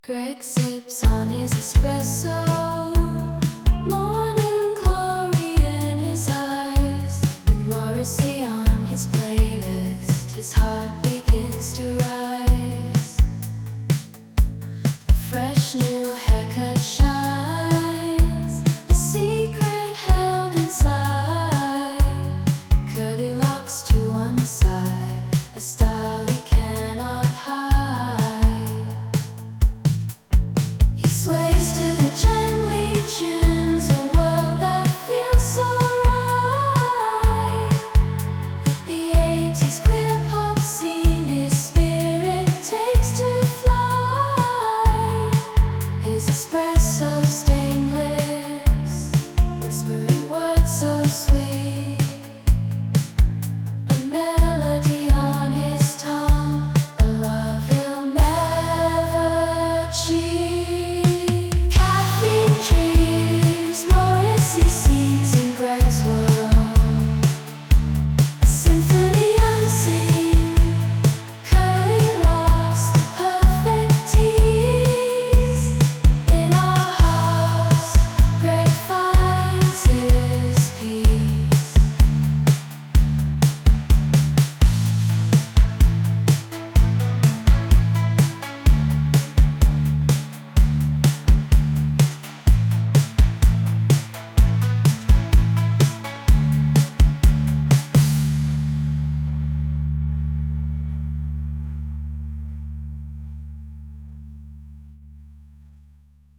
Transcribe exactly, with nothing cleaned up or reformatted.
Greg sips on his espresso, morning glory in his eyes. With Morrissey on his playlist, his heart begins to rise. A fresh new haircut shines, a secret held inside. Curly locks to one side, a style he cannot hide. He sways to the gently tunes, a world that feels so right. The eighties queer pop scene, his spirit takes to fly. His espresso stainless, whispering words so sweet. A melody on his tongue, a love he'll never cheat.